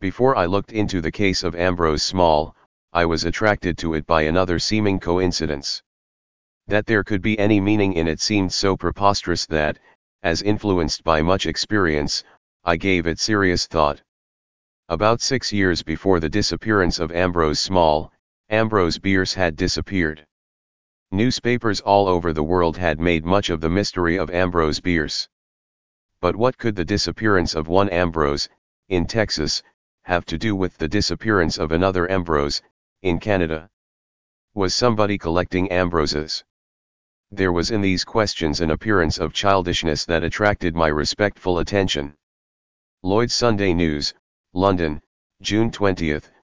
Before I looked into the case of Ambrose Small, I was attracted to it by another seeming coincidence. That there could be any meaning in it seemed so preposterous that, as influenced by much experience, I gave it serious thought. About 6 years before the disappearance of Ambrose Small, Ambrose Bierce had disappeared. Newspapers all over the world had made much of the mystery of Ambrose Bierce. But what could the disappearance of one Ambrose, in Texas, have to do with the disappearance of another Ambrose, in Canada? Was somebody collecting Ambroses? There was in these questions an appearance of childishness that attracted my respectful attention. Lloyd's Sunday News, London, June 20,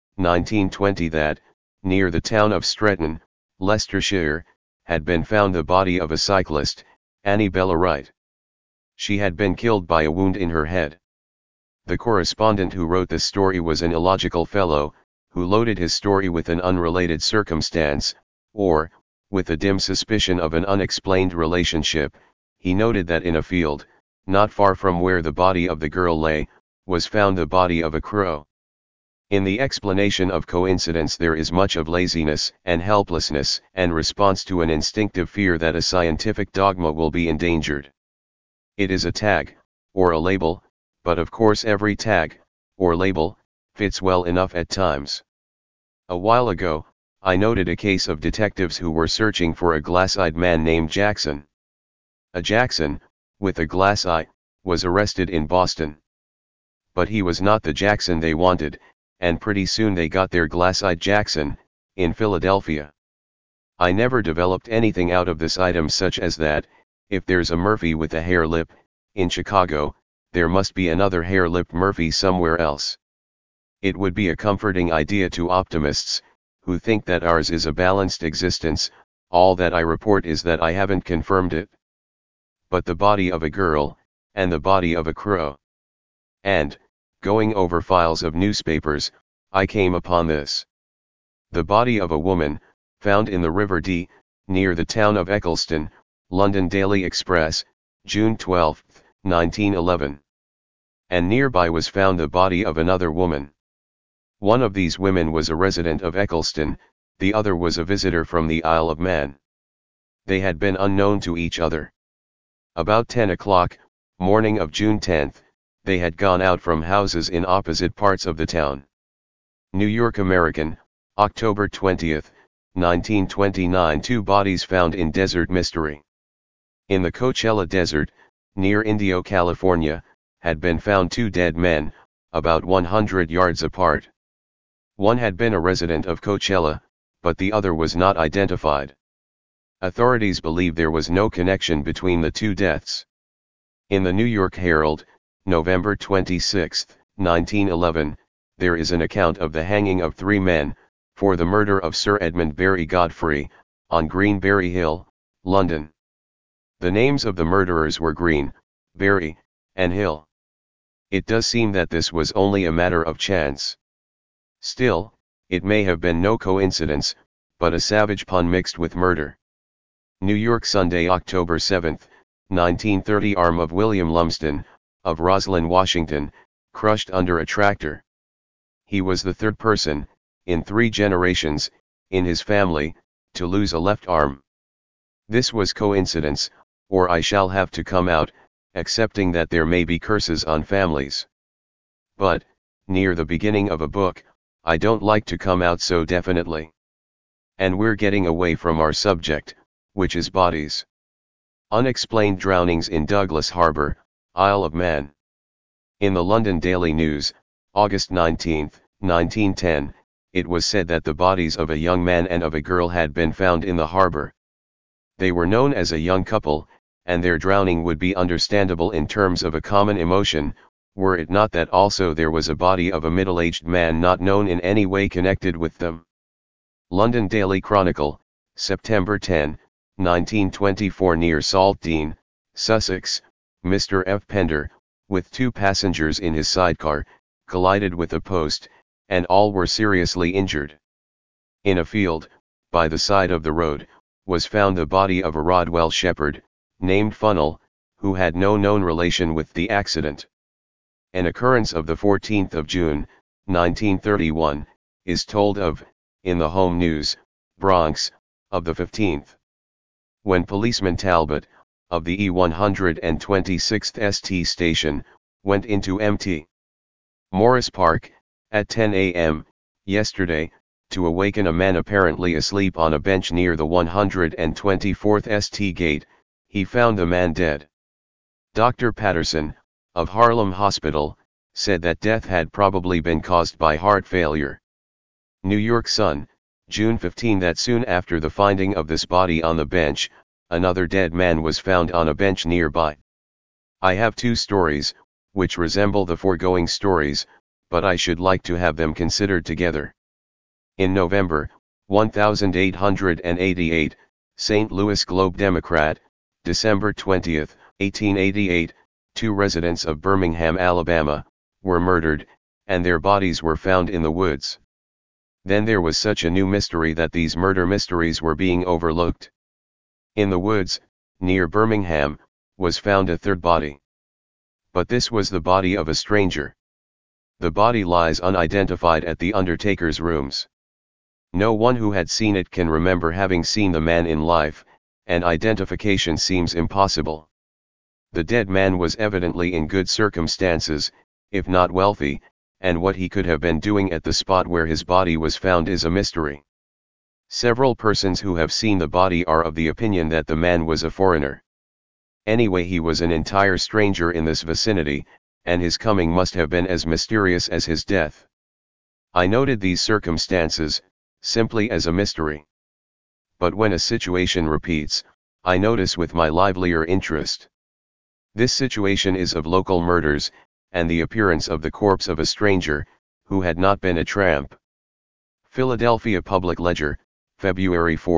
1920 that, near the town of Stretton, Leicestershire, had been found the body of a cyclist, Annie Bella Wright. She had been killed by a wound in her head. The correspondent who wrote the story was an illogical fellow, who loaded his story with an unrelated circumstance, or, with a dim suspicion of an unexplained relationship. He noted that in a field, not far from where the body of the girl lay, was found the body of a crow. In the explanation of coincidence there is much of laziness and helplessness and response to an instinctive fear that a scientific dogma will be endangered. It is a tag, or a label, but of course every tag, or label, fits well enough at times. A while ago, I noted a case of detectives who were searching for a glass-eyed man named Jackson. A Jackson, with a glass eye, was arrested in Boston. But he was not the Jackson they wanted, and pretty soon they got their glass-eyed Jackson, in Philadelphia. I never developed anything out of this item such as that, if there's a Murphy with a hare lip, in Chicago, there must be another hare-lipped Murphy somewhere else. It would be a comforting idea to optimists, who think that ours is a balanced existence. All that I report is that I haven't confirmed it. But the body of a girl, and the body of a crow. And, going over files of newspapers, I came upon this. The body of a woman, found in the River Dee, near the town of Eccleston, London Daily Express, June 12, 1911. And nearby was found the body of another woman. One of these women was a resident of Eccleston, the other was a visitor from the Isle of Man. They had been unknown to each other. About 10 o'clock, morning of June 10, they had gone out from houses in opposite parts of the town. New York American, October 20, 1929. 2 bodies found in desert mystery. In the Coachella Desert, near Indio, California, had been found 2 dead men, about 100 yards apart. One had been a resident of Coachella, but the other was not identified. Authorities believe there was no connection between the 2 deaths. In the New York Herald, November 26, 1911, there is an account of the hanging of 3 men, for the murder of Sir Edmund Barry Godfrey, on Greenberry Hill, London. The names of the murderers were Green, Barry, and Hill. It does seem that this was only a matter of chance. Still, it may have been no coincidence, but a savage pun mixed with murder. New York Sunday, October 7, 1930. Arm of William Lumsden, of Roslyn, Washington, crushed under a tractor. He was the 3rd person, in 3 generations, in his family, to lose a left arm. This was coincidence, or I shall have to come out, accepting that there may be curses on families. But, near the beginning of a book, I don't like to come out so definitely. And we're getting away from our subject, which is bodies. Unexplained drownings in Douglas Harbor, Isle of Man. In the London Daily News, August 19, 1910, it was said that the bodies of a young man and of a girl had been found in the harbor. They were known as a young couple, and their drowning would be understandable in terms of a common emotion, were it not that also there was a body of a middle-aged man not known in any way connected with them. London Daily Chronicle, September 10, 1924. Near Saltdean, Sussex, Mr. F. Pender, with 2 passengers in his sidecar, collided with a post, and all were seriously injured. In a field, by the side of the road, was found the body of a Rodwell shepherd, named Funnel, who had no known relation with the accident. An occurrence of the 14th of June, 1931, is told of, in the Home News, Bronx, of the 15th. When policeman Talbot, of the E126th ST station, went into Mt. Morris Park, at 10 a.m., yesterday, to awaken a man apparently asleep on a bench near the 124th ST gate, he found the man dead. Dr. Patterson, of Harlem Hospital, said that death had probably been caused by heart failure. New York Sun, June 15. That soon after the finding of this body on the bench, another dead man was found on a bench nearby. I have two stories, which resemble the foregoing stories, but I should like to have them considered together. In November, 1888, St. Louis Globe Democrat, December 20, 1888, two residents of Birmingham, Alabama, were murdered, and their bodies were found in the woods. Then there was such a new mystery that these murder mysteries were being overlooked. In the woods, near Birmingham, was found a third body. But this was the body of a stranger. The body lies unidentified at the undertaker's rooms. No one who had seen it can remember having seen the man in life, and identification seems impossible. The dead man was evidently in good circumstances, if not wealthy, and what he could have been doing at the spot where his body was found is a mystery. Several persons who have seen the body are of the opinion that the man was a foreigner. Anyway, he was an entire stranger in this vicinity, and his coming must have been as mysterious as his death. I noted these circumstances, simply as a mystery. But when a situation repeats, I notice with my livelier interest. This situation is of local murders, and the appearance of the corpse of a stranger, who had not been a tramp. Philadelphia Public Ledger, February 4,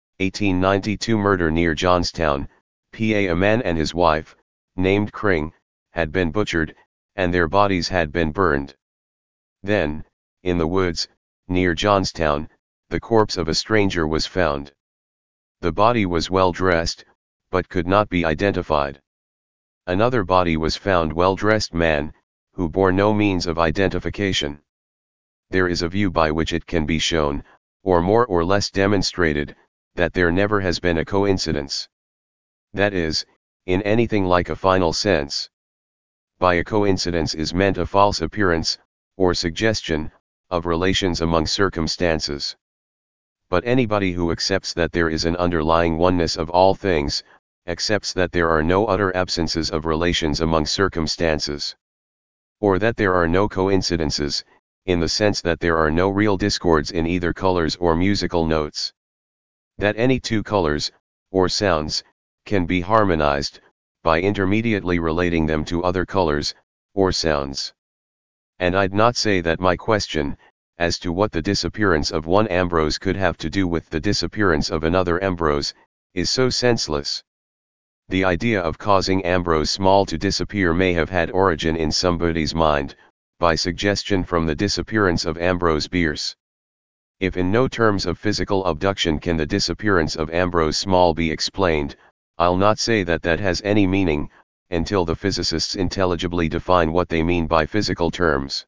1892. Murder near Johnstown, PA. A man and his wife, named Kring, had been butchered, and their bodies had been burned. Then, in the woods, near Johnstown, the corpse of a stranger was found. The body was well dressed, but could not be identified. Another body was found, well-dressed man, who bore no means of identification. There is a view by which it can be shown, or more or less demonstrated, that there never has been a coincidence. That is, in anything like a final sense. By a coincidence is meant a false appearance, or suggestion, of relations among circumstances. But anybody who accepts that there is an underlying oneness of all things, accepts that there are no utter absences of relations among circumstances. Or that there are no coincidences, in the sense that there are no real discords in either colors or musical notes. That any two colors, or sounds, can be harmonized, by intermediately relating them to other colors, or sounds. And I'd not say that my question, as to what the disappearance of one Ambrose could have to do with the disappearance of another Ambrose, is so senseless. The idea of causing Ambrose Small to disappear may have had origin in somebody's mind, by suggestion from the disappearance of Ambrose Bierce. If in no terms of physical abduction can the disappearance of Ambrose Small be explained, I'll not say that that has any meaning, until the physicists intelligibly define what they mean by physical terms.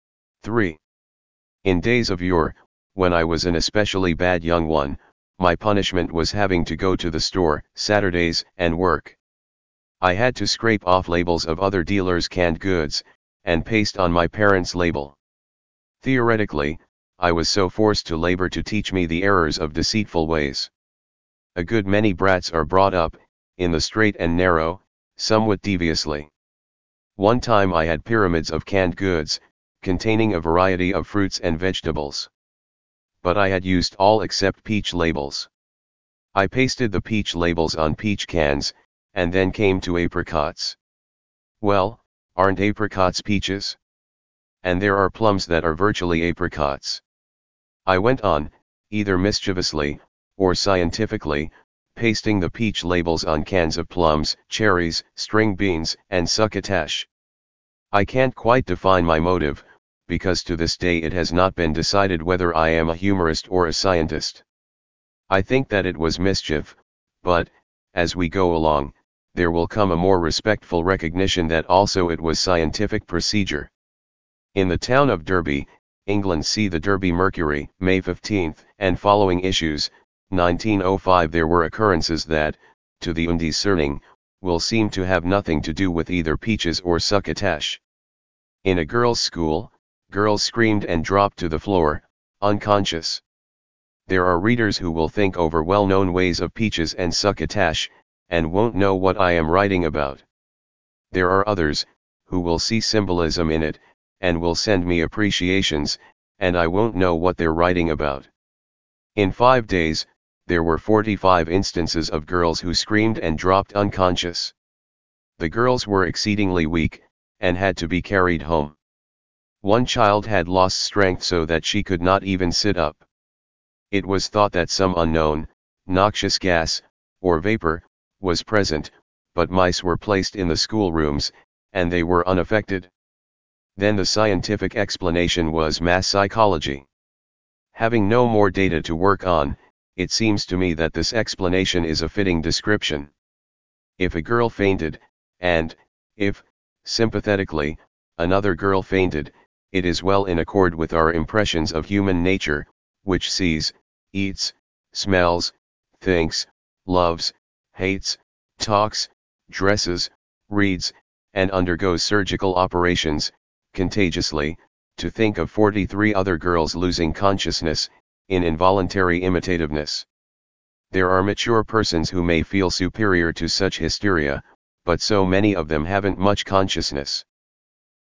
3. In days of yore, when I was an especially bad young one, my punishment was having to go to the store, Saturdays, and work. I had to scrape off labels of other dealers' canned goods, and paste on my parents' label. Theoretically, I was so forced to labor to teach me the errors of deceitful ways. A good many brats are brought up, in the straight and narrow, somewhat deviously. One time I had pyramids of canned goods, containing a variety of fruits and vegetables. But I had used all except peach labels. I pasted the peach labels on peach cans, and then came to apricots. Well, aren't apricots peaches? And there are plums that are virtually apricots. I went on, either mischievously, or scientifically, pasting the peach labels on cans of plums, cherries, string beans, and succotash. I can't quite define my motive, because to this day it has not been decided whether I am a humorist or a scientist. I think that it was mischief, but, as we go along, there will come a more respectful recognition that also it was scientific procedure. In the town of Derby, England, see the Derby Mercury, May 15, and following issues. 1905. There were occurrences that, to the undiscerning, will seem to have nothing to do with either peaches or succotash. In a girls' school, girls screamed and dropped to the floor, unconscious. There are readers who will think over well-known ways of peaches and succotash, and won't know what I am writing about. There are others, who will see symbolism in it, and will send me appreciations, and I won't know what they're writing about. In 5 days, there were 45 instances of girls who screamed and dropped unconscious. The girls were exceedingly weak, and had to be carried home. One child had lost strength so that she could not even sit up. It was thought that some unknown, noxious gas, or vapor, was present, but mice were placed in the schoolrooms, and they were unaffected. Then the scientific explanation was mass psychology. Having no more data to work on, it seems to me that this explanation is a fitting description. If a girl fainted, and, if, sympathetically, another girl fainted, it is well in accord with our impressions of human nature, which sees, eats, smells, thinks, loves, hates, talks, dresses, reads, and undergoes surgical operations, contagiously, to think of 43 other girls losing consciousness, in involuntary imitativeness. There are mature persons who may feel superior to such hysteria, but so many of them haven't much consciousness.